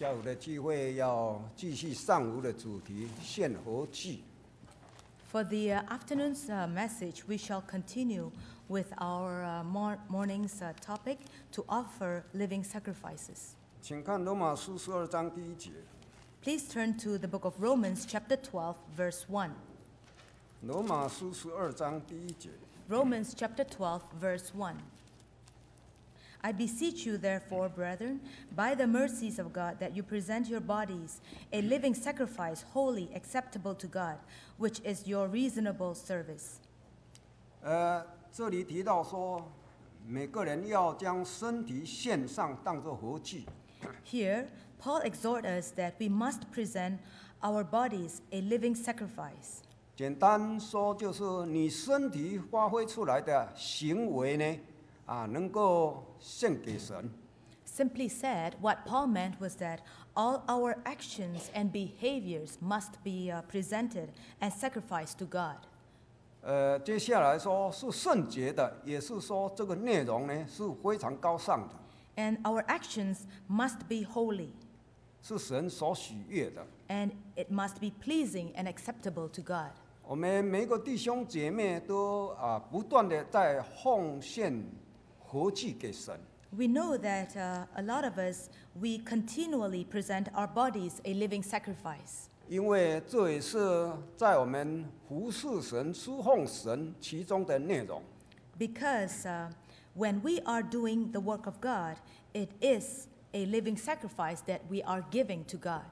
下午的聚会要继续上午的主题献活祭。 For the afternoon's message, we shall continue with our morning's topic to offer living sacrifices. 请看罗马书12章第1节。 Please turn to the book of Romans, chapter 12, verse 1. 罗马书12章第1节。 Romans, chapter 12, verse 1. I beseech you, therefore, brethren, by the mercies of God, that you present your bodies a living sacrifice, holy, acceptable to God, which is your reasonable service. 这里提到说，每个人要将身体献上，当作活祭。 Here, Paul exhorts us that we must present our bodies a living sacrifice. 简单说，就是你身体发挥出来的行为呢，能够献给神。 Simply said, what Paul meant was that all our actions and behaviors must be presented and sacrificed to God. 接下来说是圣洁的，也是说这个内容呢是非常高尚的， And our actions must be holy, 是神所喜悦的。 and it must be pleasing and acceptable to God. 我们每个弟兄姐妹都不断的在奉献活祭给神。 We know that a lot of us, we continually present our bodies a living sacrifice. 因为这也是在我们服侍神、侍奉神其中的内容。 Because when we are doing the work of God, it is a living sacrifice that we are giving to God.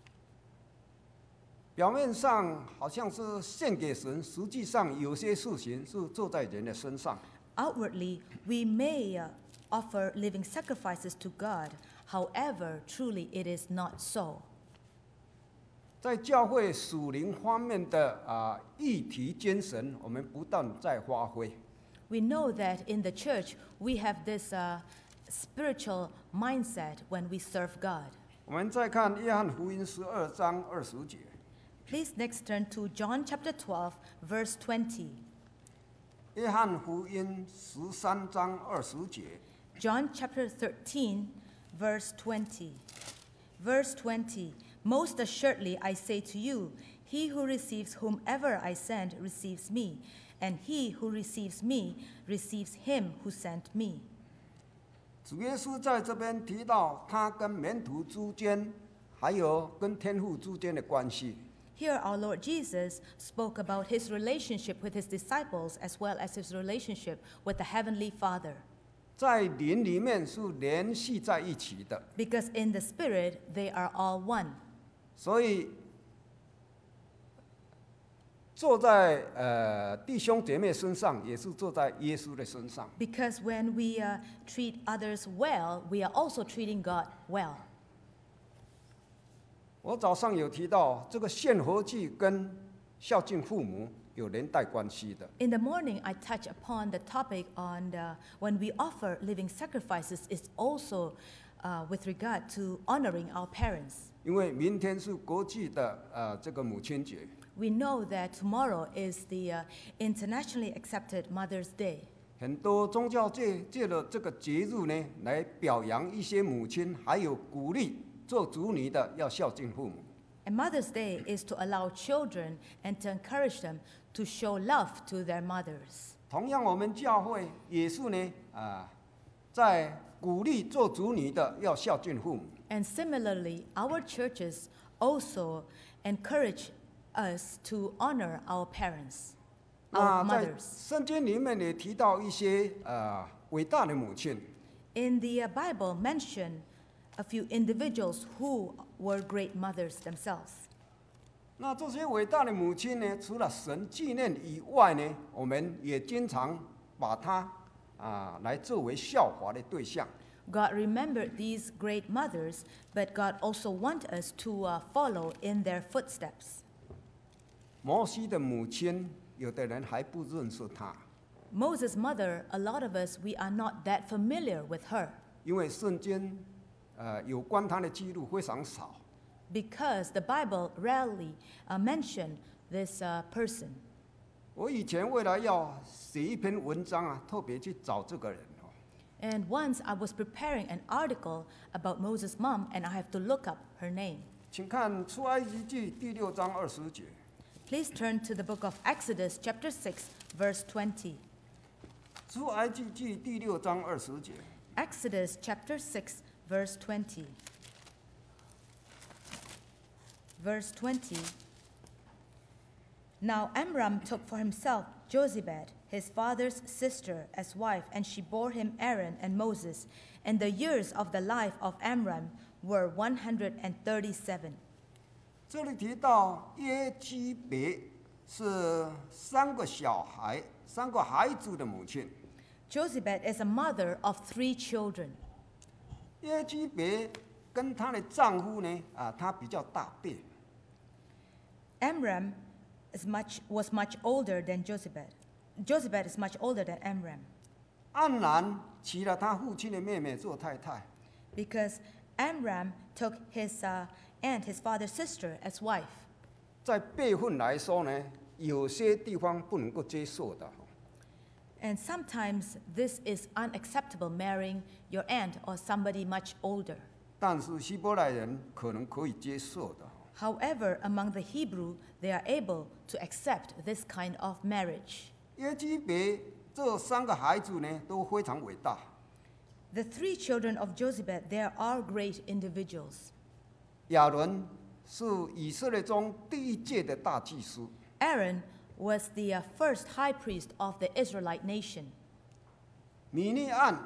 表面上好像是献给神，实际上有些事情是做在人的身上。 Outwardly, we may offer living sacrifices to God. However, truly it is not so. 在教会属灵方面的议题精神，我们不断在发挥。 We know that in the church, we have this spiritual mindset when we serve God. 我们再看约翰福音12章20节。 Please next turn to John chapter 12, verse 20. 约翰福音13章20节。 John chapter 13, verse 20. Verse 20. Most assuredly I say to you, he who receives whomever I send receives me, and he who receives me receives him who sent me. 主耶稣在这边提到他跟门徒之间，还有跟天父之间的关系。 Here our Lord Jesus spoke about his relationship with his disciples as well as his relationship with the Heavenly Father. 在灵里面是联系在一起的， Because in the Spirit they are all one. 所以坐在弟兄姐妹身上，也是坐在耶稣的身上。 Because when we treat others well, we are also treating God well. 我早上有提到，这个献活祭跟孝敬父母有连带关系的。 In the morning, I touch upon the topic on when we offer living sacrifices is also with regard to honoring our parents. 因为明天是国际的这个母亲节， We know that tomorrow is the internationally accepted Mother's Day. 很多宗教借着这个节日呢，来表扬一些母亲，还有鼓励做子女的要孝敬父母。 And Mother's Day is to allow children and to encourage them to show love to their mothers. 同样，我们教会也是呢，在鼓励做子女的要孝敬父母。 And similarly, our churches also encourage us to honor our parents, 那 our 在 mothers. 圣经里面也提到一些伟大的母亲， In the Bible, mention a few individuals who were great mothers themselves. 那这些伟大的母亲呢，除了神纪念以外呢，我们也经常把她来作为效法的对象。 God remembered these great mothers, but God also wants us to follow in their footsteps. 摩西的母亲，有的人还不认识她， Moses' mother, a lot of us, we are not that familiar with her 因为圣经有关她的记录非常少。 because the Bible rarely mention this person. 我以前为了要写一篇文章特别去找这个人 And once I was preparing an article about Moses' mom, and I have to look up her name. 请看出埃及记第6章20节。 Please turn to the book of Exodus, chapter 6, verse 20. 出埃及记第6章20节。 Exodus, chapter 6, verse 20. Verse 20. Now Amram took for himself Jochebed, his father's sister, as wife, and she bore him Aaron and Moses. And the years of the life of Amram were 137. 这里提到耶基别是3个孩子的母亲。 Jochebed is a mother of 3 children. 耶基别跟她的丈夫呢，她比较大辈。 Amram was much older than Jochebed. Jochebed is much older than Amram 安然娶了他父亲的妹妹做太太。 because Amram took his aunt, his father's sister, as wife. 在辈分来说呢，有些地方不能够接受的。 And sometimes this is unacceptable, marrying your aunt or somebody much older. 但是希伯来人可能可以接受的。 However, among the Hebrew, they are able to accept this kind of marriage. 耶基别这3个孩子呢，都非常伟大。 The 3 children of Jochebed, they are great individuals. 亚伦是以色列中第1届的大祭司。 Aaron was the first high priest of the Israelite nation. 米利暗，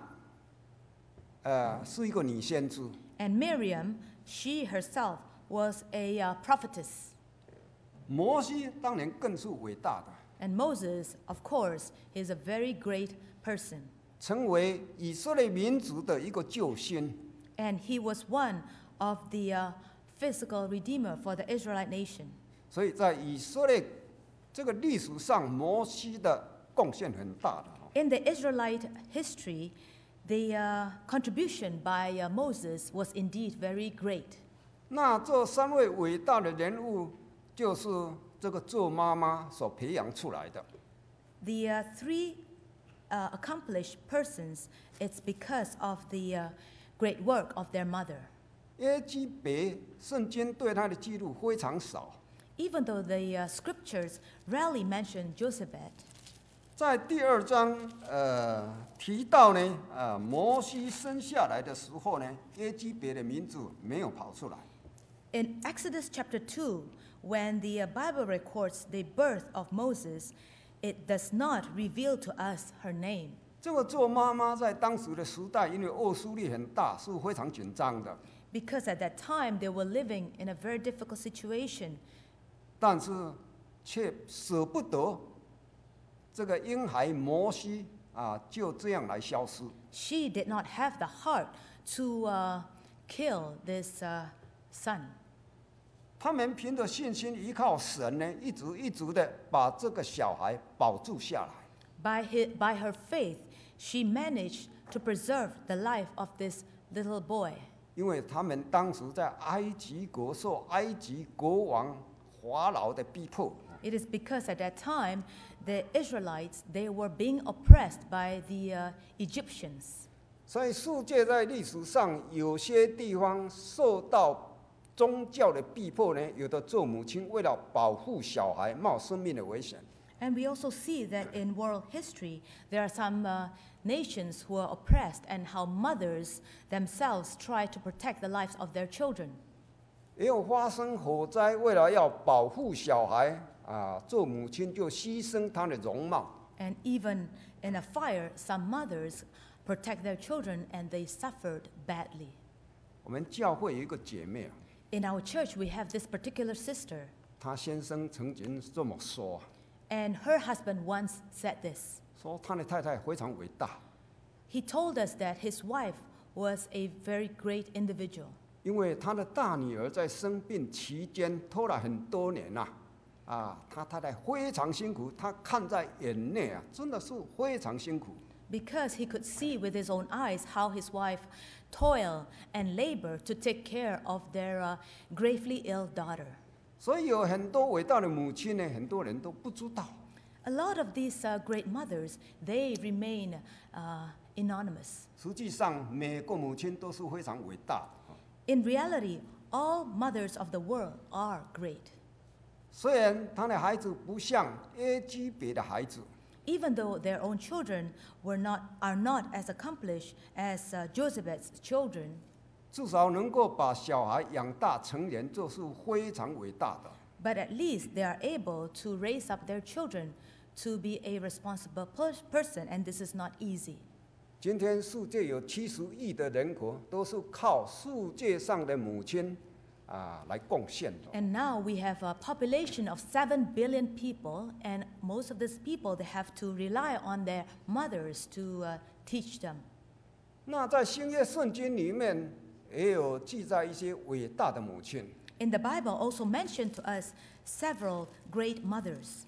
是一个女先知。 And Miriam, she herself was a prophetess. 摩西当然更是伟大的， And Moses, of course, is a very great person. 成为以色列民族的一个救星。 And he was one of the physical redeemer for the Israelite nation. 所以在以色列这个历史上，摩西的贡献很大的。 In the Israelite history, the contribution by Moses was indeed very great. 那这3位伟大的人物，就是这个做妈妈所培养出来的。 The 3 accomplished persons, it's because of the great work of their mother. 耶基别圣经对他的记录非常少， Even though the scriptures rarely mention Jochebed, 在第2章提到呢，摩西生下来的时候呢，耶基别的名字没有跑出来。 in Exodus chapter 2, when the Bible records the birth of Moses, it does not reveal to us her name. 这个做妈妈在当时的时代，因为恶势力很大，是非常紧张的。 Because at that time they were living in a very difficult situation, 但是却舍不得这个婴孩摩西就这样来消失。 she did not have the heart to kill this son. 他们凭着信心依靠神呢，一直的把这个小孩保住下来。 By her faith, she managed to preserve the life of this little boy. 因为他们当时在埃及国受埃及国王法老的逼迫。 It is because at that time, the Israelites, they were being oppressed by the Egyptians. 所以世界在历史上有些地方受到宗教的逼迫呢，有的做母亲为了保护小孩，冒生命的危险。 And we also see that in world history, there are some nations who are oppressed and how mothers themselves try to protect the lives of their children. 也有发生火灾，为了要保护小孩做母亲就牺牲她的容貌。 And even in a fire, some mothers protect their children and they suffered badly. 我们教会有一个姐妹 In our church, we have this particular sister, 她先生曾经这么说， and her husband once said this. 说她的太太非常伟大， He told us that his wife was a very great individual 因为她的大女儿在生病期间拖了很多年她太太非常辛苦，她看在眼内真的是非常辛苦。 because he could see with his own eyes how his wife toiled and labored to take care of their gravely ill daughter. 所以有很多伟大的母亲呢，很多人都不知道。 A lot of these great mothers, they remain anonymous. 实际上，每个母亲都是非常伟大的。 In reality, all mothers of the world are great. 虽然他的孩子不像耶基别的孩子， Even though their own children are not as accomplished as Jochebed's children, 至少能够把小孩养大成人，这是非常伟大的。 but at least they are able to raise up their children to be a responsible person, and this is not easy. 今天世界有70亿的人口，都是靠世界上的母亲来贡献的。 And now we have a population of 7 billion people, and most of these people, they have to rely on their mothers to teach them. 那在新约圣经里面也有记载一些伟大的母亲。 In the Bible also mentioned to us several great mothers.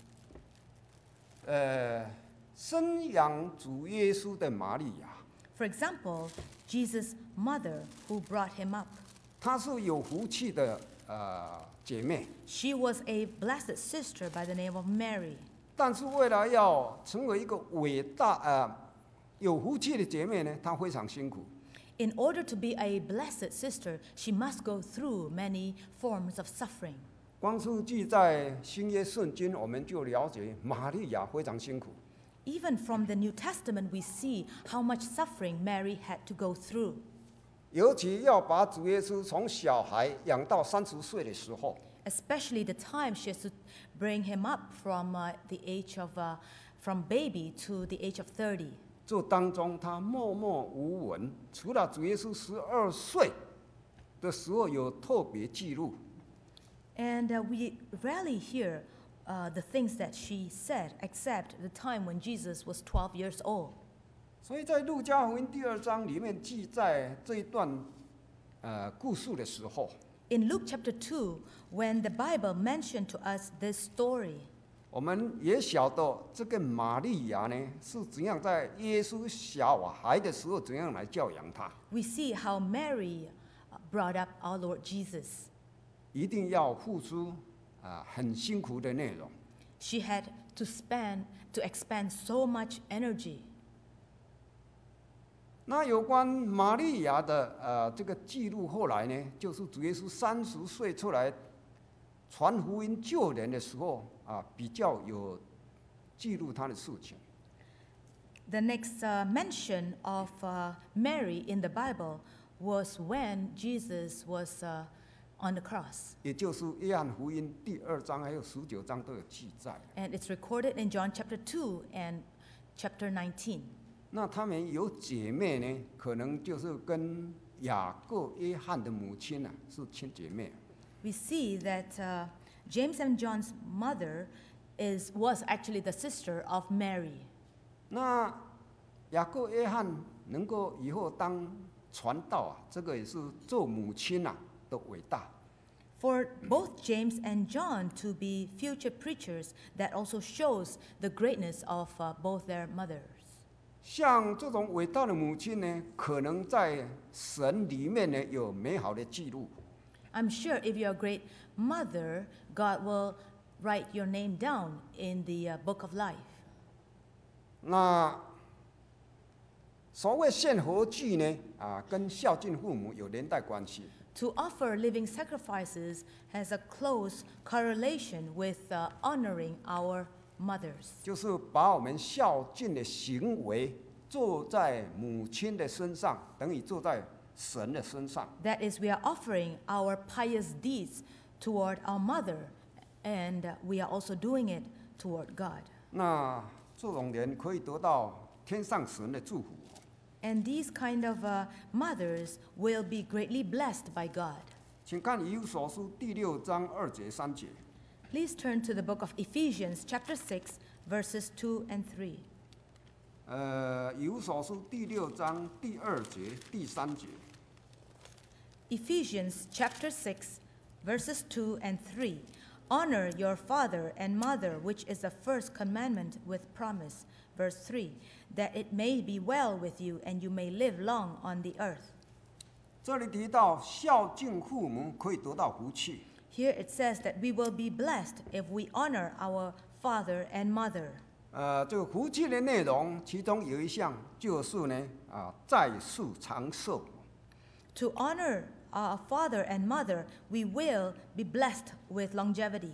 生养主耶稣的玛利亚， For example, Jesus' mother who brought him up. 她是有福气的姐妹， She was a blessed sister by the name of Mary. 但是为了要成为一个伟大有福气的姐妹呢，她非常辛苦。 In order to be a blessed sister, she must go through many forms of suffering. 光是记在新约圣经，我们就了解玛利亚非常辛苦。 Even from the New Testament, we see how much suffering Mary had to go through. 尤其要把主耶稣从小孩养到30岁的时候， Especially the time she has to bring him up from the age of from baby to the age of 30. 这当中他默默无闻，除了主耶稣12岁的时候有特别记录， And we rarely hear the things that she said, except the time when Jesus was 12 years old. 所以在路加福音第2章里面记载这一段故事的时候， In Luke chapter 2, when the Bible mentioned to us this story, 我们也晓得这个玛利亚呢是怎样在耶稣小孩的时候怎样来教养他， we see how Mary brought up our Lord Jesus. 一定要付出很辛苦的内容。 She had to expend so much energy. 那有关玛利亚的这个记录，后来呢，就是主耶稣30岁出来传福音救人的时候比较有记录他的事情。 The next mention of Mary in the Bible was when Jesus was on the cross. 也就是约翰福音第2章还有19章都有记载。 And it's recorded in John chapter 2 and chapter 19. 那他们有姐妹呢，可能就是跟雅各、约翰的母亲是亲姐妹。 We see that James and John's mother was actually the sister of Mary. 那雅各、约翰能够以后当传道这个也是做母亲的伟大。 For both James and John to be future preachers, that also shows the greatness of both their mothers. 像这种伟大的母亲呢，可能在神里面呢有美好的记录。 I'm sure if you're a great mother, God will write your name down in the book of life. 那所谓献活祭呢，跟孝敬父母有连带关系。 To offer living sacrifices has a close correlation with honoring our mothers. 就是把我们孝敬的行为做在母亲的身上，等于做在神的身上。 That is, we are offering our pious deeds toward our mother, and we are also doing it toward God. 那这种人可以得到天上神的祝福。 And these kind of mothers will be greatly blessed by God. 请看以弗所书第6章2节3节。 Please turn to the book of Ephesians, chapter 6, verses 2 and 3. 以弗所书第6章第2节、第3节。 Ephesians, chapter 6, verses 2 and 3. Honor your father and mother, which is the first commandment with promise. Verse 3, that it may be well with you and you may live long on the earth. 这里提到孝敬父母可以得到福气。 Here it says that we will be blessed if we honor our father and mother. 这个福气的内容，其中有一项就是呢，在世长寿。 To honor our father and mother, we will be blessed with longevity.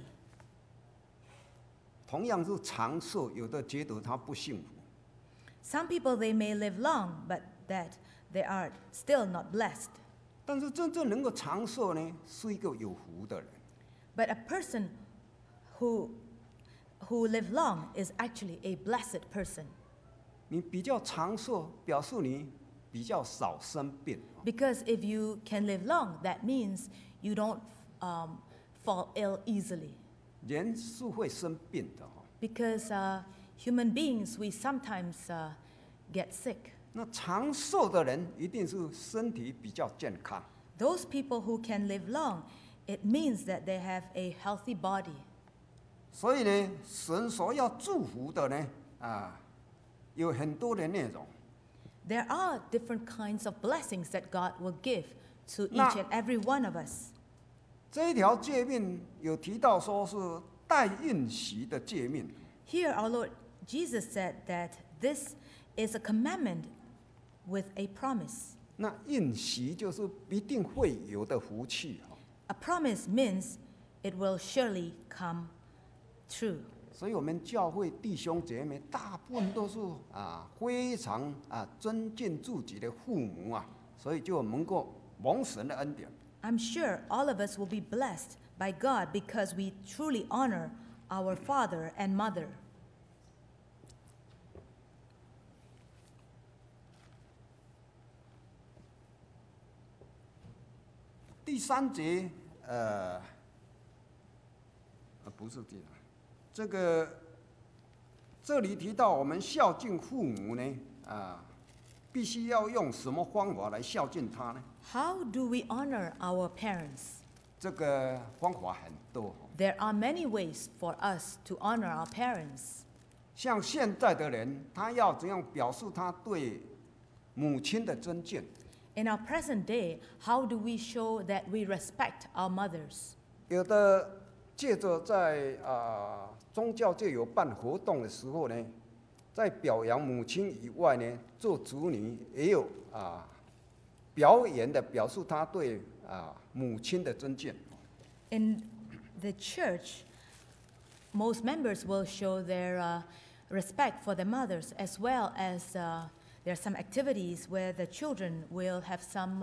同样是长寿，有的觉得他不幸福。 Some people, they may live long, but that they are still not blessed. 但是真正能够长寿呢，是一个有福的人。 But a person who live long is actually a blessed person. 你比较长寿，表示你比较少生病。 Because if you can live long, that means you don't fall ill easily. 人是会生病的。 Because human beings, we sometimes get sick. 那长寿的人一定是身体比较健康。 Those people who can live long, it means that they have a healthy body. 所以呢，神所要祝福的呢，有很多的内容。 There are different kinds of blessings that God will give to each and every one of us. 这一条诫命有提到说是带应许的诫命。 Here, our Lord Jesus said that this is a commandment with a promise. 那应许就是必定会有的福气。 A promise means it will surely come true. 所以我们教会弟兄姐妹大部分都是非常尊敬自己的父母所以就能够蒙神的恩典。 I'm sure all of us will be blessed by God because we truly honor our father and mother. 第三节，不是这里提到我们孝敬父母呢，必须要用什么方法来孝敬他呢？ How do we honor our parents? 这个方法很多。 There are many ways for us to honor our parents. 像现在的人，他要怎样表示他对母亲的尊敬？ In our present day, how do we show that we respect our mothers? 有的借着在宗教界有办活动的时候呢，在表扬母亲以外呢，做子女也有表演的表示他对母亲的尊敬。 In the church, most members will show their respect for their mothers, as well as there are some activities where the children will have some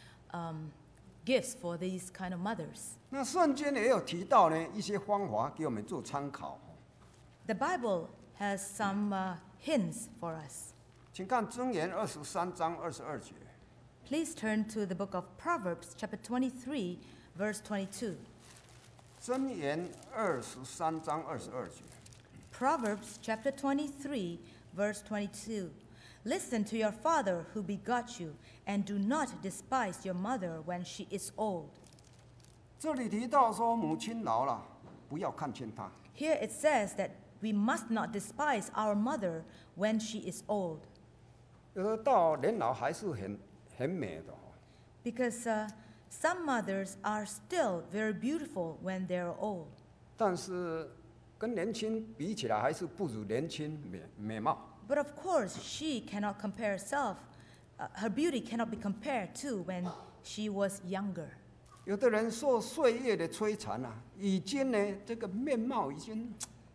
gifts for these kind of mothers. 那圣经也有提到呢一些方法给我们做参考。 The Bible has some hints for us. 请看箴言23章22节。 Please turn to the book of Proverbs, chapter 23, verse 22. 箴言23章22节。 Proverbs, chapter 23, verse 22. Listen to your father who begot you, and do not despise your mother when she is old. 这里提到说母亲老了，不要看轻她。 Here it says that we must not despise our mother when she is old, 有的到年老还是很美的。 because some mothers are still very beautiful when they're old. 但是跟年轻比起来，还是不如年轻美貌。 But of course, she cannot compare herself. Her beauty cannot be compared to when she was younger. 有的人受岁月的摧残已经呢这个面貌已经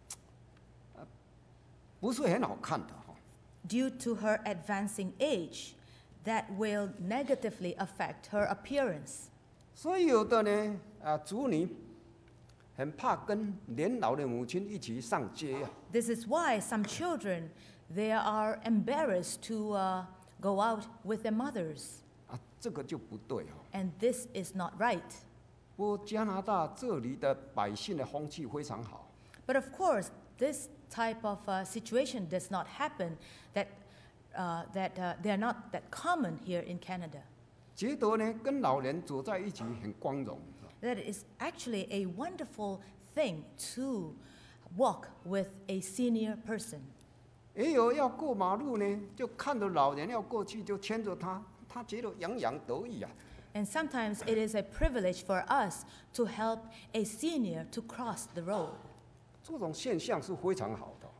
不是很好看的。 Due to her advancing age, that will negatively affect her appearance. 所以有的呢子女很怕跟年老的母亲一起上街。 This is why some children, they are embarrassed to go out with their mothers. 这个就不对。 And this is not right. 不过加拿大这里的百姓的风气非常好。 But of course, this type of situation does not happen, that they are not that common here in Canada. 觉得呢跟老人走在一起很光荣。 That is actually a wonderful thing to walk with a senior person. 也有要过马路呢，就看着老人要过去，就牵着他，他觉得洋洋得意。 And sometimes it is a privilege for us to help a senior to cross the road. 这种现象是非常好的。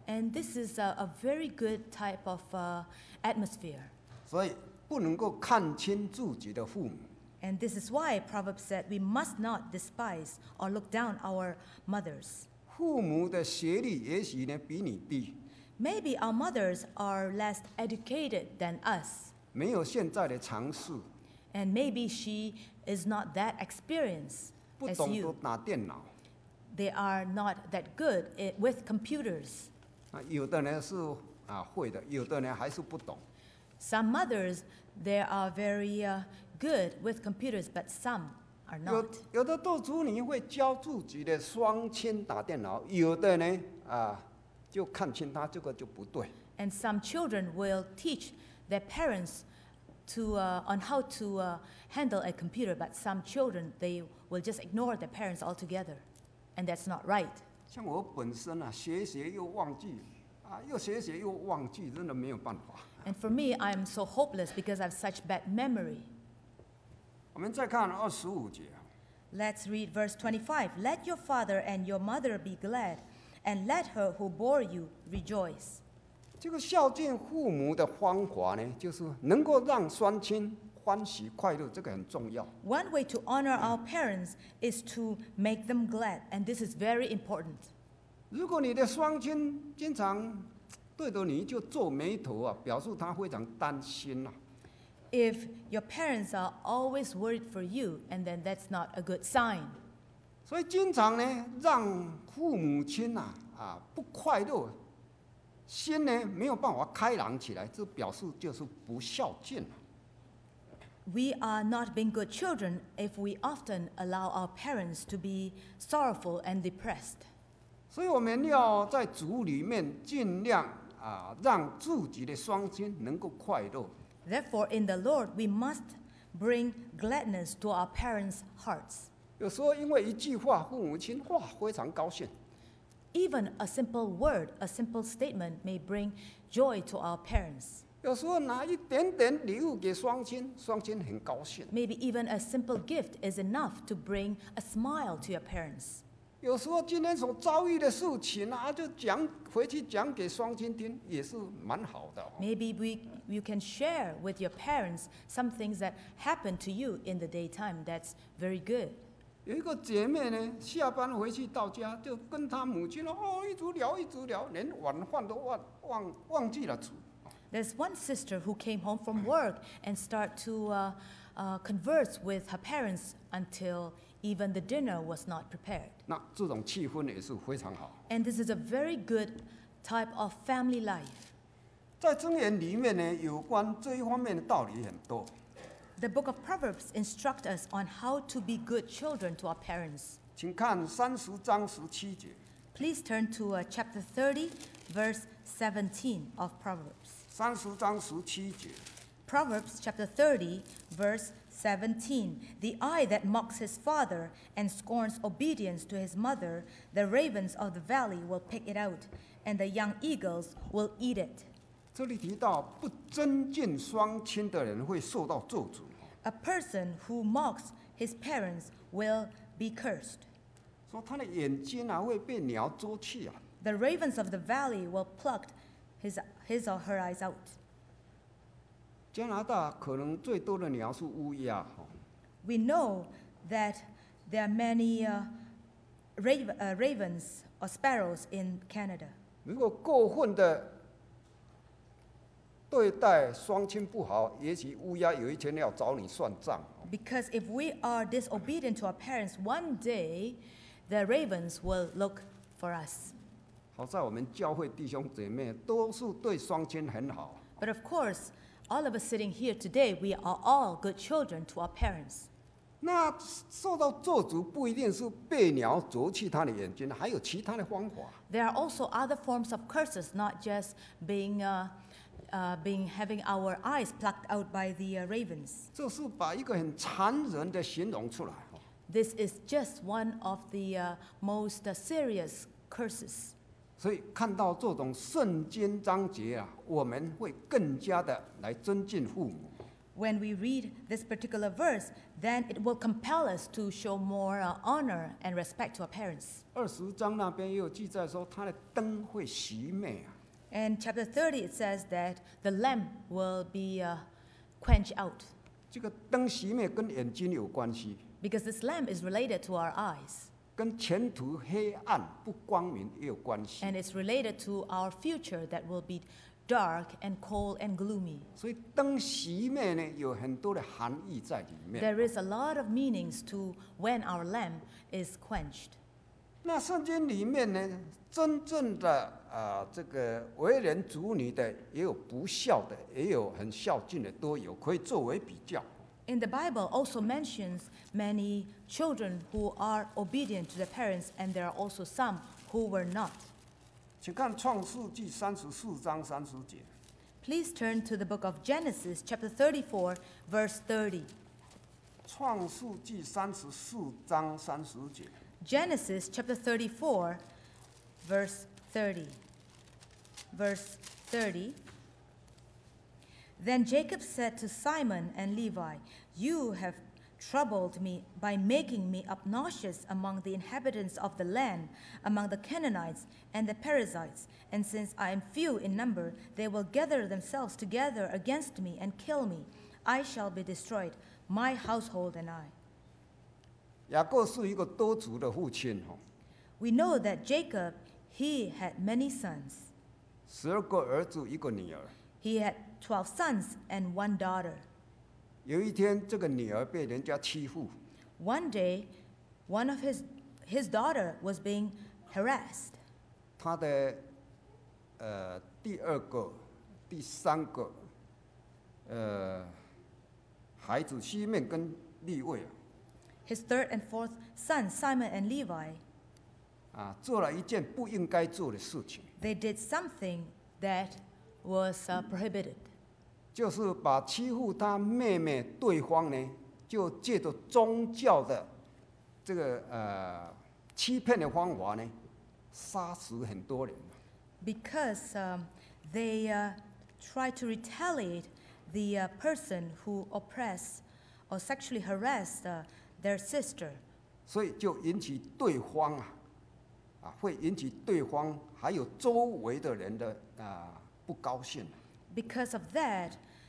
And this is a very good type of atmosphere. 所以不能够看轻自己的父母。 And this is why Proverbs said we must not despise or look down our mothers. 父母的学历也许呢比你低， Maybe our mothers are less educated than us, 没有现在的常识， and maybe she is not that experienced 不 as 懂得 you. 打电脑。 They are not that good with computers. 有的呢是会的，有的呢还是不懂。 Some mothers, they are very good with computers, but some are 有 not. 的做主女会教自己的双亲打电脑，有的呢就看清他这个就不对。 And some children will teach their parents on how to handle a computer, but some children, they will just ignore their parents altogether. And that's not right. 像我本身学又忘记，又学又忘记，真的没有办法。 And for me, I am so hopeless because I have such bad memory. 我们再看25节。 Let's read verse 25. Let your father and your mother be glad, and let her who bore you rejoice. 这个孝敬父母的方法呢，就是能够让双亲欢喜快乐，这个很重要。 One way to honor our parents is to make them glad, and this is very important. 如果你的双亲经常对着你就皱眉头表示他非常担心。 If your parents are always worried for you, and then that's not a good sign. 所以经常呢，让父母亲不快乐，心呢没有办法开朗起来，这表示就是不孝敬。 We are not being good children if we often allow our parents to be sorrowful and depressed. 所以我们要在主里面尽量让自己的双亲能够快乐。 Therefore, in the Lord, we must bring gladness to our parents' hearts. 有时候因为一句话，父母亲非常高兴。 Even a simple word, a simple statement may bring joy to our parents. 有时候拿一点点礼物给双亲，双亲很高兴。 Maybe even a simple gift is enough to bring a smile to your parents. 有时候今天所遭遇的事情就回去讲给双亲听，也是蛮好的。 Maybe you can share with your parents some things that happened to you in the daytime. That's very good. 有一个姐妹呢，下班回去到家就跟她母亲一直聊，连晚饭都忘记了煮。 There's one sister who came home from work and start to converse with her parents until even the dinner was not prepared. 那这种气氛也是非常好。 And this is a very good type of family life. 在箴言里面呢，有关这一方面的道理很多。 The book of Proverbs instruct us on how to be good children to our parents. 请看30章17节。 Please turn to chapter 30, verse 17 of Proverbs. 30章17节。 Proverbs chapter 30, verse 17. The eye that mocks his father and scorns obedience to his mother, the ravens of the valley will pick it out, and the young eagles will eat it. 这里提到不尊敬双亲的人会受到咒诅。 A person who mocks his parents will be cursed. 说他的眼睛会被鸟捉去。 The ravens of the valley will pluck his or her eyes out. 加拿大可能最多的鸟是乌鸦。 We know that there are many ravens or sparrows in Canada. 如果过分的对待双亲不好，也许乌鸦有一天要找你算账。 Because if we are disobedient to our parents, one day the ravens will look for us. 好在我们教会弟兄姐妹都是对双亲很好。 But of course, all of us sitting here today, we are all good children to our parents. 那受到咒诅不一定是被鸟啄去他的眼睛，还有其他的方法。 There are also other forms of curses, not just having our eyes plucked out by the ravens. 这是把一个很残忍的形容出来。 This is just one of the most serious curses. 所以看到这种圣经章节我们会更加的来尊敬父母。 when we read this particular verse, then it will compel us to show more honor and respect to our parents. 20章那边也有记载说，他的灯会熄灭啊。 And chapter 30, it says that the lamp will be quenched out 这个灯熄灭跟眼睛有关系， because this lamp is related to our eyes 跟前途黑暗不光明也有关系。 and it's related to our future that will be dark and cold and gloomy. 所以灯熄灭呢，有很多的含义在里面。 There is a lot of meanings to when our lamp is quenched. 那圣经里面呢，真正的这个为人子女的，也有不孝的，也有很孝敬的，都有，可以作为比较。 In the Bible also mentions many children who are obedient to their parents, and there are also some who were not. 请看创世纪34章30节。 Please turn to the book of Genesis, chapter 34, verse 30. 创世纪34章30节。 Genesis, chapter 34, verse 30. Verse 30. Then Jacob said to Simon and Levi, "You have troubled me by making me obnoxious among the inhabitants of the land, among the Canaanites and the Perizzites. And since I am few in number, they will gather themselves together against me and kill me. I shall be destroyed, my household and I." 雅各是一个多族的父亲哦， We know that Jacob, he had many sons. 12个儿子一个女儿。 He had 12 sons and 1 daughter. 有一天，这个女儿被人家欺负， One day, one of his daughter was being harassed. 他的第二个、第三个孩子西面跟利未啊， His third and fourth sons, Simon and Levi, 做了一件不应该做的事情， they did something that was prohibited. 就是把欺负他妹妹对方呢，就借着宗教的这个欺骗的方法呢，杀死很多人。 Because they tried to retaliate the person who oppressed or sexually harassed their sister. 所以就引起对方会引起对方还有周围的人的不高兴。 Because of that,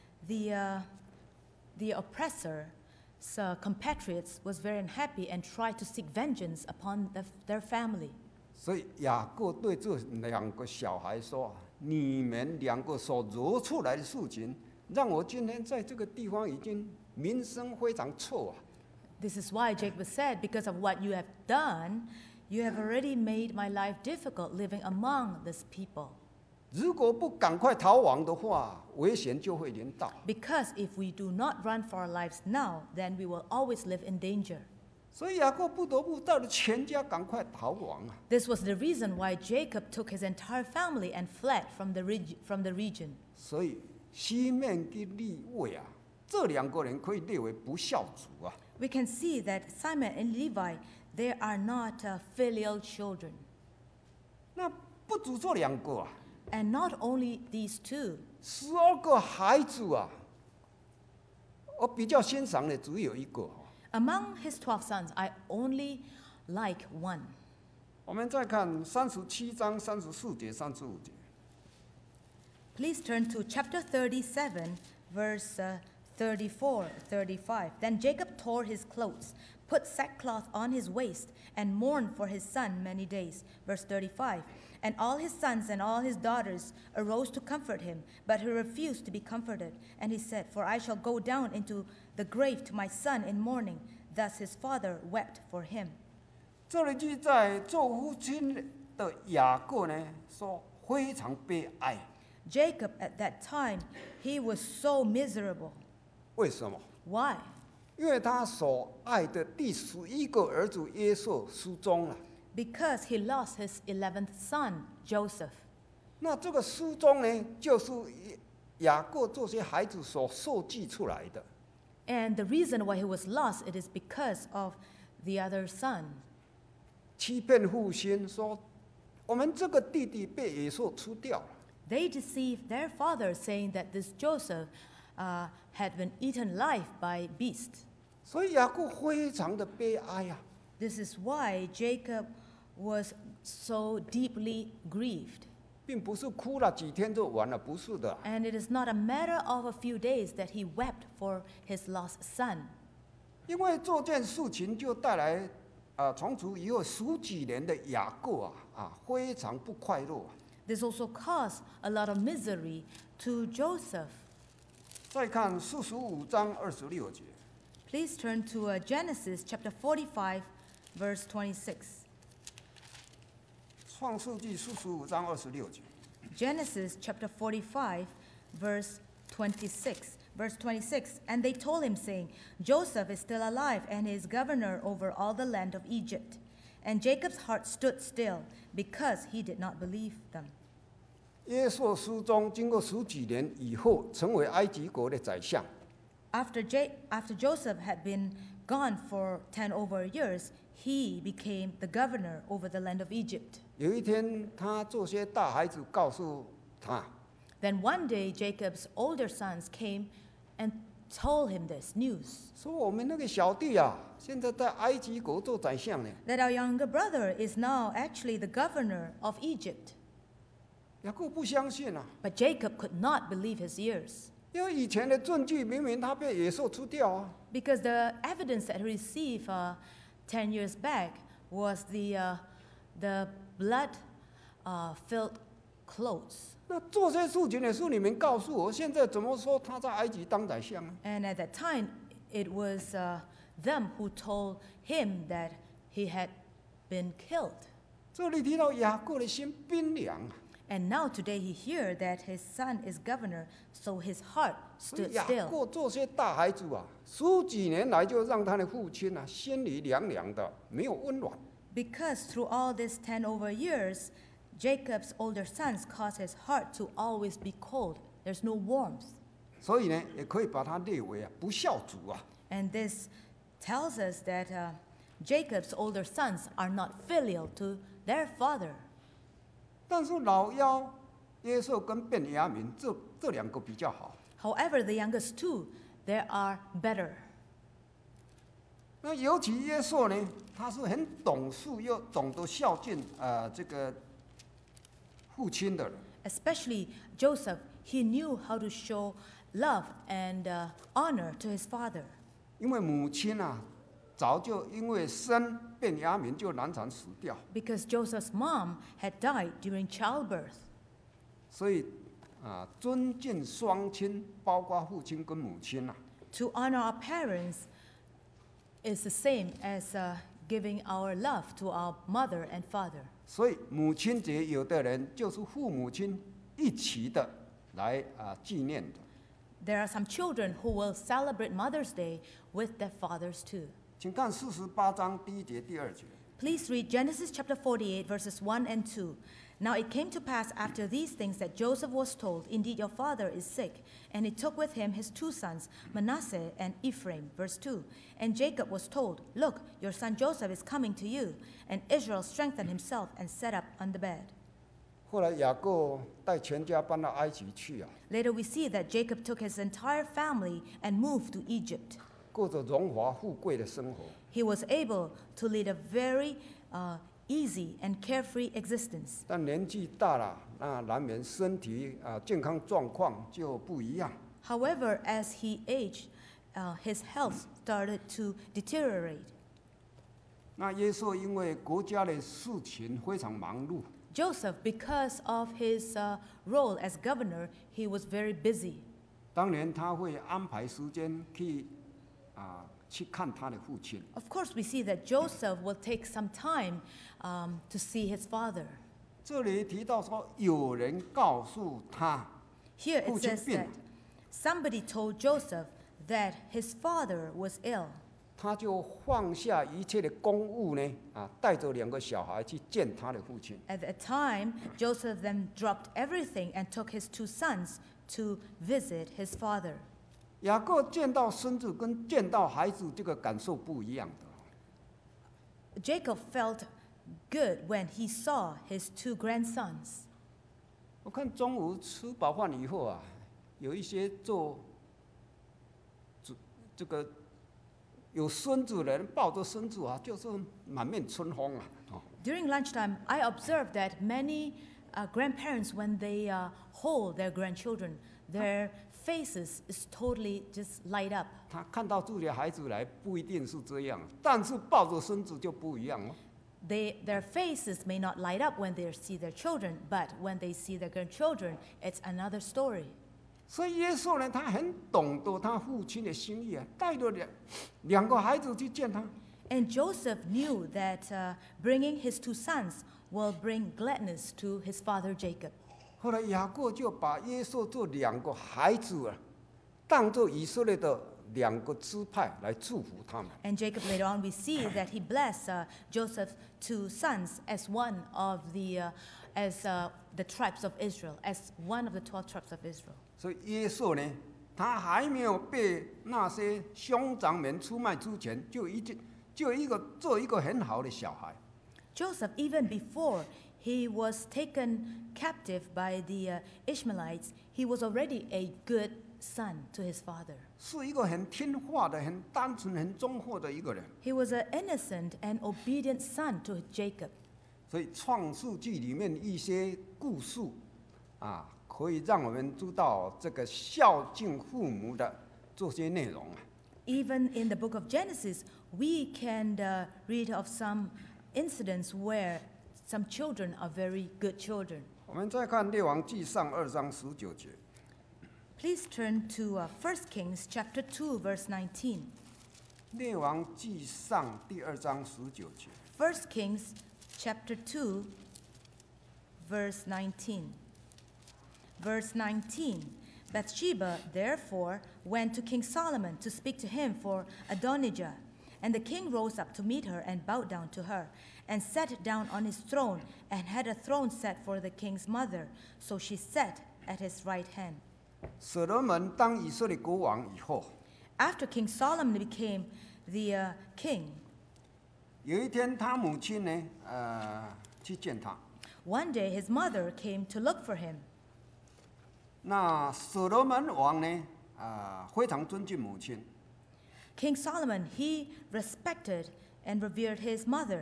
the oppressor's compatriots was very unhappy and tried to seek vengeance upon their family. 所以雅各对这两个小孩说：“你们两个所做出来的事情，让我今天在这个地方已经名声非常臭啊！ This is why Jacob said, "Because of what you have done, you have already made my life difficult living among these people. 如果不赶快逃亡的话，危险就会临到。 Because if we do not run for our lives now, then we will always live in danger." 所以雅各不得不带着全家赶快逃亡啊！ This was the reason why Jacob took his entire family and fled from the region. 所以西面跟利未啊，这两个人可以列为不孝子啊。 We can see that Simon and Levi, they are not filial children. 那不止这两个啊， And not only these two, 12个孩子啊，我比较欣赏的只有一个。 among his 12 sons, I only like one. 我们再看37章34节、35节。 Please turn to chapter 37, verse 34, 35. Then Jacob tore his clothes, put sackcloth on his waist, and mourned for his son many days. Verse 35. And all his sons and all his daughters arose to comfort him, but he refused to be comforted. And he said, "For I shall go down into the grave to my son in mourning." Thus his father wept for him. 这里记载做父亲的雅各呢，说非常悲哀。 Jacob at that time, he was so miserable. 为什么？ Why? 因为他所爱的第11个儿子约瑟失踪了。 Because he lost his 11th son, Joseph. 那这个失踪呢，就是雅各这些孩子所设计出来的。 And the reason why he was lost, it is because of the other son. 欺骗父亲说，我们这个弟弟被野兽吃掉了。 They deceived their father, saying that this Joseph had been eaten alive by beasts. 所以雅各非常的悲哀啊。 This is why Jacob was so deeply grieved. 并不是哭了几天就完了，不是的。 And it is not a matter of a few days that he wept for his lost son. 因为做件事情就带来从此以后十几年的雅各非常不快乐。 This also caused a lot of misery to Joseph. 再看45章26节， Please turn to Genesis chapter 45, verse 26. 创世纪45章26节。 Genesis chapter 45, verse 26. Verse 26, and they told him, saying, Joseph is still alive, and is governor over all the land of Egypt. And Jacob's heart stood still, because he did not believe them. 约瑟失踪，经过十几年以后，成为埃及国的宰相。 After Joseph had been gone for 10 over years, he became the governor over the land of Egypt. 有一天，他这些大孩子告诉他， Then one day Jacob's older sons came and told him this news, 说我们那个小弟现在在埃及国做宰相呢。 that our younger brother is now actually the governor of Egypt. 雅各不相信 But Jacob could not believe his ears, 因为以前的证据明明他被野兽吃掉 because the evidence that he received 10 years back was the blood-filled clothes. 那做些事情的是你们告诉我，现在怎么说他在埃及当宰相呢？ And at that time, it was them who told him that he had been killed. 这里提到雅各的心冰凉 And now today he hears that his son is governor, so his heart 所以 stood 雅 still. 各这些大孩子十几年来就让他的父亲心里凉凉的，没有温暖。 Because through all these 10 over years, Jacob's older sons caused his heart to always be cold. There's no warmth. 所以呢，也可以把他列为不孝子 And this tells us that Jacob's older sons are not filial to their father. 但是老幺约瑟跟便雅悯这两个比较好。 However, the youngest two, they are better. 那尤其约瑟呢，他是很懂事又懂得孝敬这个父亲的人。 Especially Joseph, he knew how to show love and honor to his father. 因为母亲早就因为生便雅悯就难产死掉， Because Joseph's mom had died during childbirth. 所以尊敬双亲，包括父亲跟母亲 To honor our parents is the same as giving our love to our mother and father. 所以母亲节有的人就是父母亲一起的来纪念的。 There are some children who will celebrate Mother's Day with their fathers too. 请看48章第1节、第2节。 Please read Genesis chapter 48, verses 1 and 2. Now it came to pass after these things that Joseph was told, Indeed, your father is sick. And he took with him his two sons, Manasseh and Ephraim. Verse 2. And Jacob was told, Look, your son Joseph is coming to you. And Israel strengthened himself and sat up on the bed. 后来雅各带全家搬到埃及去 Later we see that Jacob took his entire family and moved to Egypt. 过着荣华富贵的生活。 He was able to lead a very easy and carefree existence. 但年纪大了，那难免身体健康状况就不一样。 However, as he aged, his health started to deteriorate. 那约瑟因为国家的事情非常忙碌， Joseph, because of his role as governor, he was very busy. 当年他会安排时间去看他的父亲。 Of course, we see that Joseph will take some time to see his father. 这里提到说，有人告诉他， Here it 父亲 says 病 that 了， somebody told Joseph that his father was ill. 他就放下一切的公务呢，带着2个小孩去见他的父亲。 At that time, Joseph then dropped everything and took his two sons to visit his father. 雅各见到孙子跟见到孩子这个感受不一样的。 Jacob felt good when he saw his two grandsons. 我看中午吃饱饭以后有一些做这个有孙子的人抱着孙子啊，就是满面春风啊。 During lunchtime, I observed that many grandparents, when they hold their grandchildren, their faces is totally just light up. 他看到自己的孩子来，不一定是这样，但是抱着孙子就不一样了。 Their faces may not light up when they see their children, but when they see their grandchildren, it's another story. 所以耶稣呢，他很懂得他父亲的心意啊，带着两个孩子去见他。 And Joseph knew that bringing his 2 sons will bring gladness to his father Jacob. 后来雅各就把约瑟这两个孩子啊，当作以色列的2个支派来祝福他们。 And Jacob later on we see that he blessed Joseph's 2 sons as one of the tribes of Israel, as one of the 12 tribes of Israel. 所以约瑟呢，他还没有被那些兄长们出卖之前，做一个很好的小孩。 Joseph, even before he was taken captive by the Ishmaelites, he was already a good son to his father. 是一个很听话的、很单纯、很忠厚的一个人。 He was an innocent and obedient son to Jacob. 所以创世纪里面一些故事啊，可以让我们知道这个孝敬父母的这些内容啊。 Even in the book of Genesis, we can read of some incidents where some children are very good children. 我们再看列王纪上2章19节。 Please turn to 1 Kings chapter 2, verse 19. 列王纪上第2章19节。 1 Kings chapter 2, verse 19. Verse 19. Bathsheba, therefore, went to King Solomon to speak to him for Adonijah. And the king rose up to meet her and bowed down to her, and sat down on his throne, and had a throne set for the king's mother. So she sat at his right hand. 所罗门当以色列国王以后， After King Solomon became the king, 有一天他母亲呢，去见他。 one day his mother came to look for him. 那所罗门王呢，非常尊敬母亲。 King Solomon, he respected and revered his mother.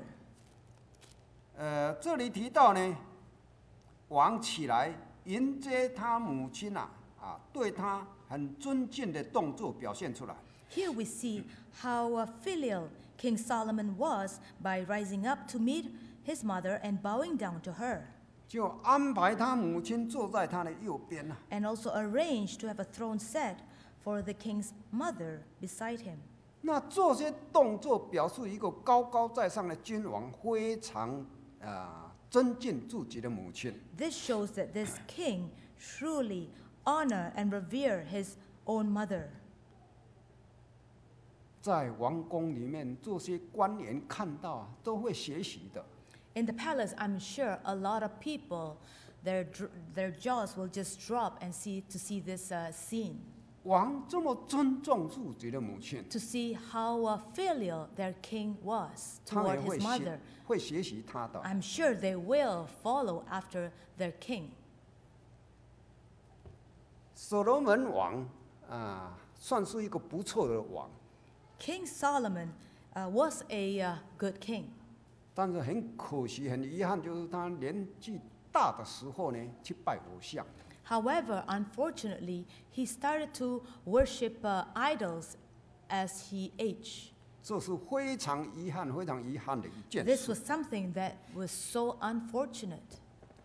这里提到呢，王起来迎接他母亲对他很尊敬的动作表现出来。 Here we see how filial King Solomon was by rising up to meet his mother and bowing down to her, 就安排他母亲坐在他的右边 and also arranged to have a throne set for the king's mother beside him. 那这些动作表示一个高高在上的君王非常尊敬自己的母亲。 This shows that this king truly honor and revere his own mother. 在王宫里面，这些官员看到都会学习的。 In the palace, I'm sure a lot of people, their jaws will just drop and see this scene, 王这么尊重自己的母亲， to see how filial their king was 他 toward 们 his mother. 会学习他的。 I'm sure they will follow after their king. 所罗门王算是一个不错的王， King Solomon was a good king. 但是很可惜、很遗憾，就是他年纪大的时候呢，去拜偶像。 However, unfortunately, he started to worship idols as he aged. 这是非常遗憾、非常遗憾的一件 This 事。 was something that was so unfortunate.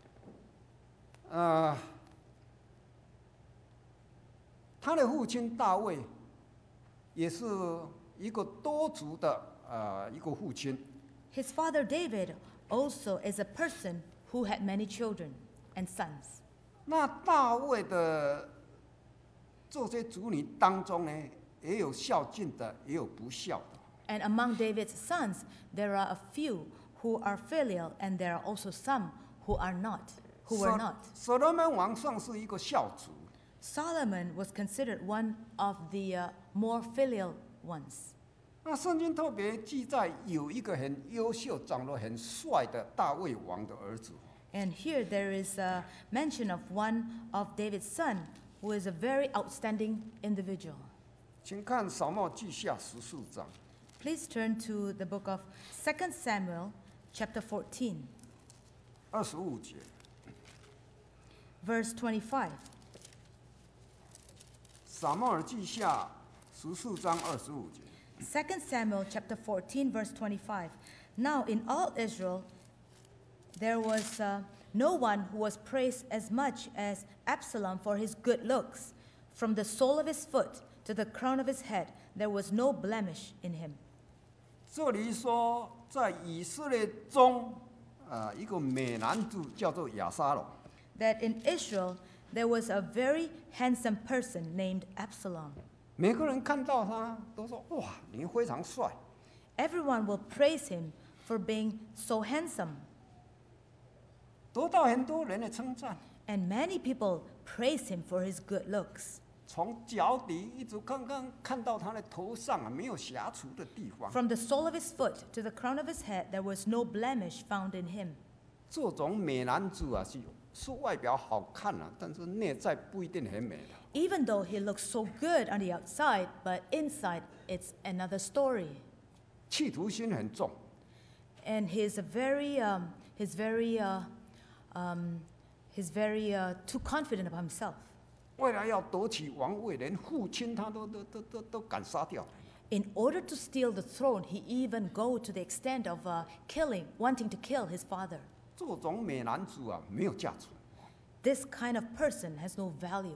他的父亲大卫也是一个多族的一个父亲。 His father David also is a person who had many children and sons. 那大卫的这些子女当中呢，也有孝敬的，也有不孝的。 And among David's sons, there are a few who are filial, and there are also some who are not, who were not. 所罗门王算是一个孝子。 Solomon was considered one of the more filial ones. 那圣经特别记载有一个很优秀、长得很帅的大卫王的儿子。 And here there is a mention of one of David's son who is a very outstanding individual. 请看《撒母耳记下》14章 Please turn to the book of 2 Samuel, chapter 14, 25节。 verse 25. 撒母耳记下14章25节。 2 Samuel, chapter 14, verse 25. Now in all Israel, there was no one who was praised as much as Absalom for his good looks. From the sole of his foot to the crown of his head, there was no blemish in him. 这里说，在以色列中，一个美男子叫做亚撒龙。 That in Israel, there was a very handsome person named Absalom. 每个人看到他都说：“哇，你非常帅。” Everyone will praise him for being so handsome. 得到很多人的称赞， And many people praise him for his good looks. 从脚底一直看到他的头上没有瑕疵的地方。 From the sole of his foot to the crown of his head, there was no blemish found in him. 这种美男子是外表好看但是内在不一定很美的。 Even though he looks so good on the outside, but inside it's another story. 企图心很重， And he's very too confident about himself. 为了要夺取王位，连父亲他都敢杀掉。 In order to steal the throne, he even go to the extent of wanting to kill his father. 这种美男子没有价值。 This kind of person has no value.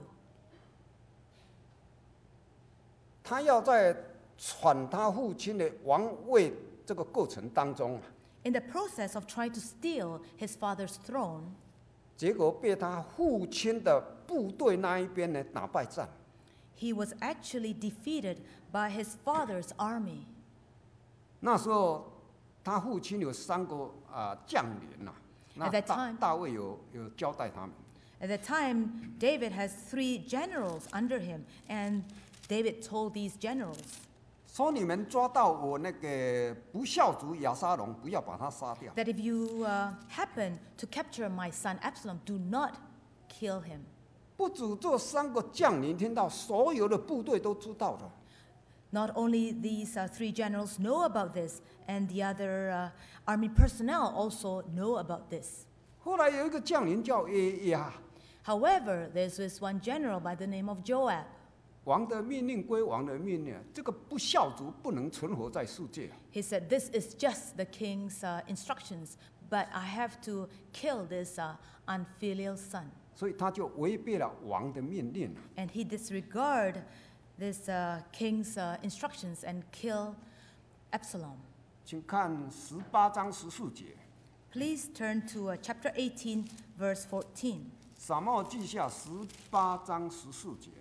他要在篡他父亲的王位这个过程当中， In the process of trying to steal his father's throne, 结果被他父亲的部队那一边打败仗。 he was actually defeated by his father's army. 那时候他父亲有3个将领那 At that time- 大卫有交代他们。 At that time, David has 3 generals under him, and David told these generals, 说你们抓到我那个不孝族亚撒龙，不要把他杀掉。 that if you happen to capture my son Absalom, do not kill him. 不止这3个将领听到，所有的部队都知道了。 Not only these 3 generals know about this, and the other army personnel also know about this. 后来有一个将领叫耶亚， However, there's this one general by the name of Joab. 王的命令归王的命令，这个不孝族不能存活在世界。 He said, "This is just the king's instructions, but I have to kill this unfilial son." 所以他就违背了王的命令。 And he disregarded this king's instructions and killed Absalom. 请看18章14节， Please turn to chapter 18, verse 14. 撒母耳记下18章14节。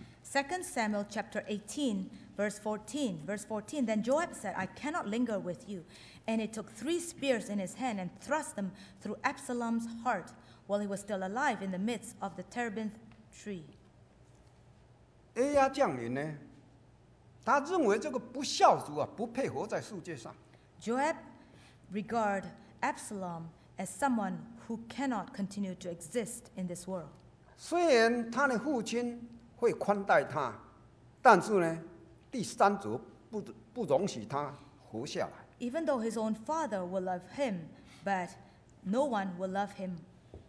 2 Samuel chapter 18, verse 14. Verse 14, then Joab said, "I cannot linger with you." And he took 3 spears in his hand and thrust them through Absalom's heart while he was still alive in the midst of the terebinth tree. 耶亚将领呢，他认为这个不孝族不配活在世界上。 Joab regarded Absalom as someone who cannot continue to exist in this world. 虽然他的父亲会宽待他，但是呢，第3族不容许他活下来。 Even though his own father will love him, but no one will love him.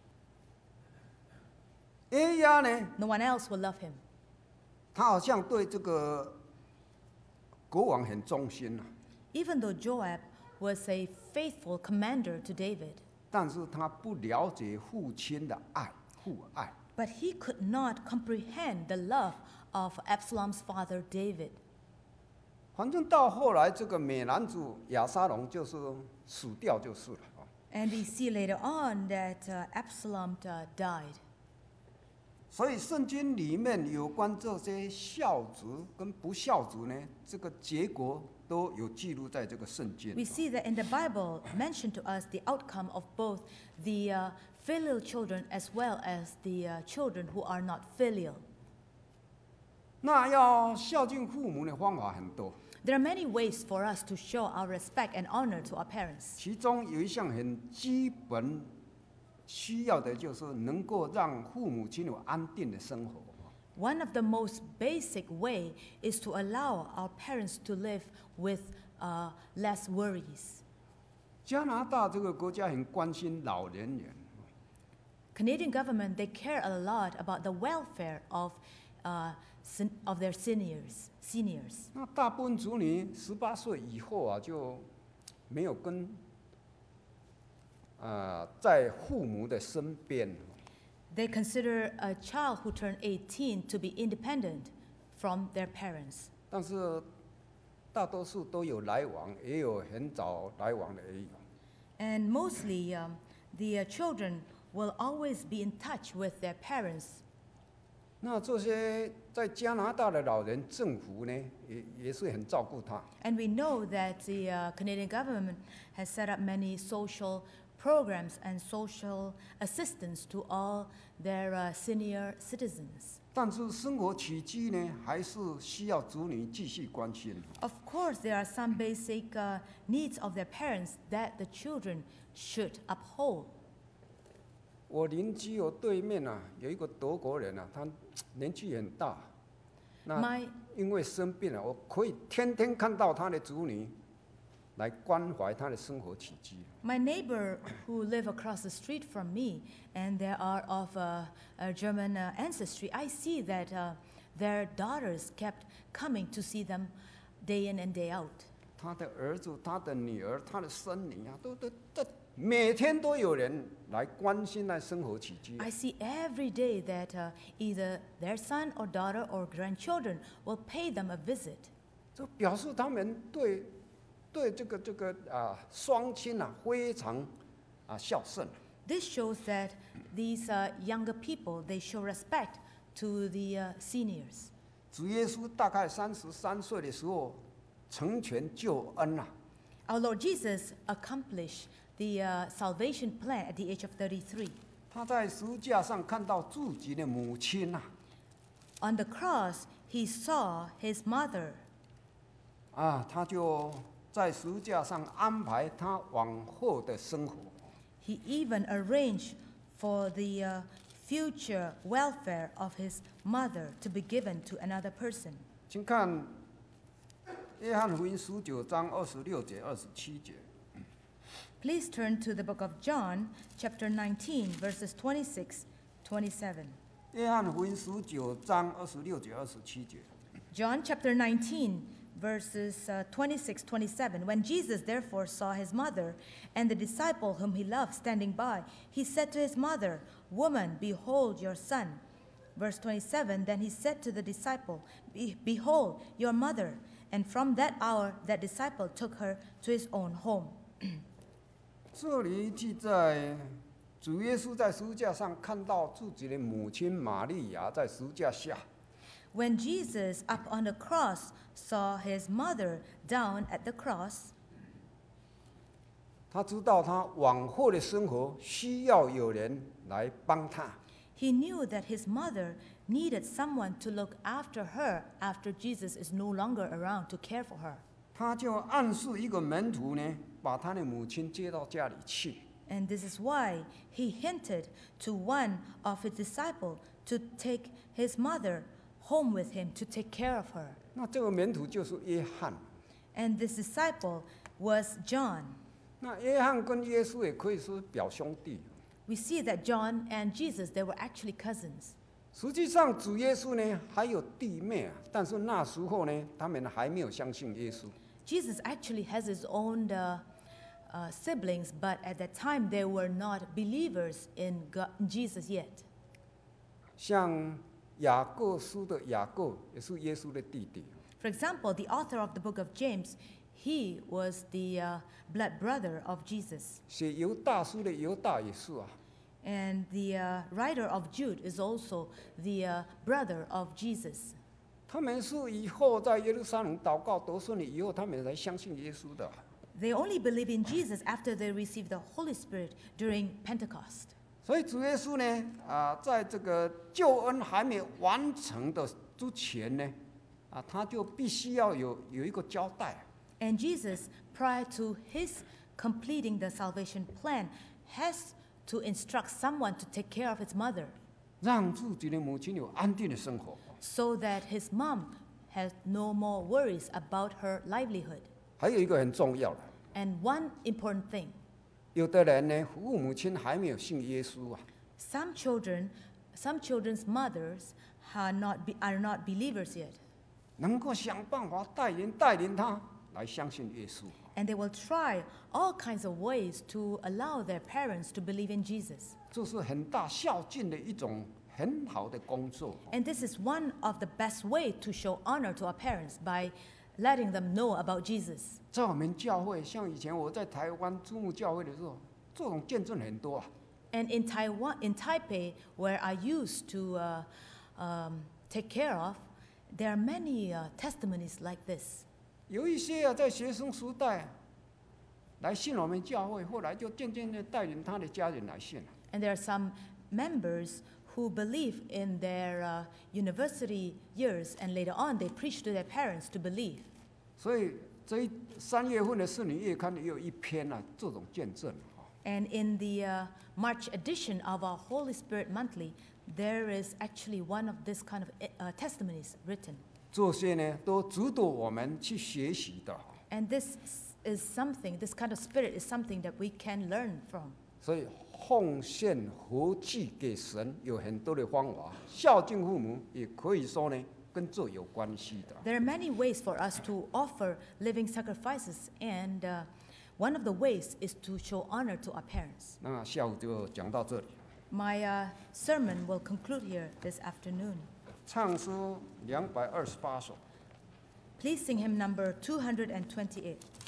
耶亚呢， No one else will love him. 他好像对这个国王很忠心 Even though Joab was a faithful commander to David, 但是他不了解父亲的爱，父爱。 but he could not comprehend the love of Absalom's father David. 反正到后来，这个美男子亚撒龙就是死掉就是了。 And we see later on that Absalom died. 所以圣经里面有关这些孝子跟不孝子呢，这个结果都有记录在这个圣经。 We see that in the Bible mentioned to us the outcome of both the filial children as well as the children who are not filial. 那要孝敬父母的方法很多， There are many ways for us to show our respect and honor to our parents. 其中有一项很基本需要的就是能够让父母亲有安定的生活。 one of the most basic way is to allow our parents to live with less worries. 加拿大这个国家很关心老年人， Canadian government, they care a lot about the welfare of their seniors. 那大部分子女18岁以后啊，就没有跟在父母的身边。 They consider a child who turned 18 to be independent from their parents. 但是大多数都有来往，也有很早来往的也有。 And mostly, the children will always be in touch with their parents. 那这些在加拿大的老人，政府呢也是很照顾他。 And we know that the Canadian government has set up many social programs and social assistance to all their senior citizens. 但是生活起居呢，还是需要子女继续关心。 Of course, there are some basic needs of their parents that the children should uphold. 我邻居对面啊，有一个德国人啊，他年纪很大，那因为生病了，我可以天天看到他的子女来关怀他的生活起居。 My neighbor who live across the street from me, and they are of a German ancestry, I see that their daughters kept coming to see them day in and day out. 他的儿子、他的女儿、他的孙女啊，都每天都有人来关心来生活起居。 I see every day that either their son or daughter or grandchildren will pay them a visit. 这表示他们对这个双亲啊非常孝顺。 This shows that these younger people, they show respect to the seniors. 主耶稣大概33岁的时候成全救恩啊。 Our Lord Jesus accomplished the salvation plan at the age of 33. 他在十字架上看到自己的母亲啊， On the cross, he saw his mother. 他就在十字架上安排他往后的生活。 He even arranged for the future welfare of his mother to be given to another person. 请看约翰福音19章26节、27节。 Please turn to the book of John, chapter 19, verses 26, 27. 约翰福音19章26节、27节。 John chapter 19, verses 26, 27. When Jesus therefore saw his mother and the disciple whom he loved standing by, he said to his mother, "Woman, behold your son." Verse 27, then he said to the disciple, "Behold your mother." And from that hour, that disciple took her to his own home. 这里记载，主耶稣在十字架上看到自己的母亲玛利亚在十字架下。 When Jesus, up on the cross, saw his mother down at the cross, 他知道他往后的生活需要有人来帮他。 he knew that his mother needed someone to look after her after Jesus is no longer around to care for her. 他就暗示一个门徒呢，把他的母亲接到家里去。 And this is why he hinted to one of his disciples to take his mother home with him to take care of her. 那这个门徒就是约翰。 And this disciple was John. 那约翰跟耶稣也可以说表兄弟。 We see that John and Jesus, they were actually cousins. 实际上，主耶稣呢还有弟妹啊，但是那时候呢，他们还没有相信耶稣。 Jesus actually has his own siblings, but at that time they were not believers in Jesus yet. 像雅各书的雅各也是耶稣的弟弟。 For example, the author of the book of James, he was the blood brother of Jesus. 写犹大书的犹大也是啊。 And the writer of Jude is also the brother of Jesus. 他们是以后在耶路撒冷祷告得胜了以后，他们才相信耶稣的。 They only believe in Jesus after they received the Holy Spirit during Pentecost. 所以主耶稣呢，在这个救恩还没完成的之前呢，他就必须要有一个交代。 And Jesus, prior to his completing the salvation plan, has to instruct someone to take care of his mother, 让自己的母亲有安定的生活。 so that his mom has no more worries about her livelihood. 还有一个很重要的， And one important thing, 有的人呢，父母亲还没有信耶稣啊， some children's mothers are not believers yet, 能够想办法带领他来相信耶稣。 and they will try all kinds of ways to allow their parents to believe in Jesus. 这是很大孝敬的一种很好的工作。 And this is one of the best way to show honor to our parents by letting them know about Jesus. 在我们教会，像以前我在台湾注目教会的时候，这种见证很多啊。 And in Taipei, where I used to take care of, there are many testimonies like this. 有一些啊，在学生时代来信我们教会，后来就渐渐的带领他的家人来信了。 And there are some members who believe in their university years, and later on they preach to their parents to believe. 所以3月份的《圣女月刊》也有一篇啊，这种见证啊。 And in the March edition of our Holy Spirit Monthly, there is actually one of this kind of testimonies written. 这些呢，都值得我们去学习的。 And this kind of spirit is something that we can learn from. 所以奉献和祭给神有很多的方法，孝敬父母也可以说呢，跟这有关系的。 There are many ways for us to offer living sacrifices, and one of the ways is to show honor to our parents. 那下午就讲到这里。 My sermon will conclude here this afternoon. 唱诗228首。 Please sing hymn number 228.